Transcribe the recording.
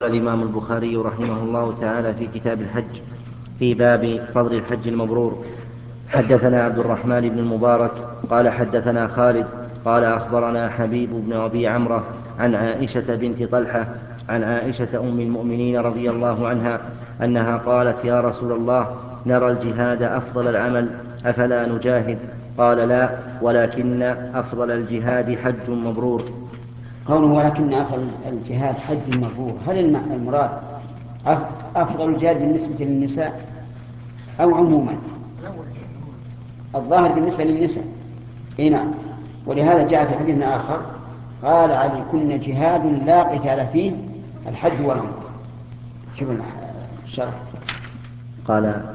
الإمام البخاري رحمه الله تعالى في كتاب الحج في باب فضل الحج المبرور. حدثنا عبد الرحمن بن المبارك قال حدثنا خالد قال أخبرنا حبيب بن أبي عمرة عن عائشة بنت طلحة عن عائشة أم المؤمنين رضي الله عنها أنها قالت: يا رسول الله، نرى الجهاد أفضل العمل، أفلا نجاهد؟ قال: لا، ولكن أفضل الجهاد حج مبرور. قوله ولكن أفضل الجهاد حج مبرور، هل المراد أفضل الجهاد بالنسبة للنساء أو عموما؟ الظاهر بالنسبة للنساء. نعم. ولهذا جاء في حديث آخر قال: عليكن جهاد لا قتال فيه الحج والعمرة. شوف الشرح. قال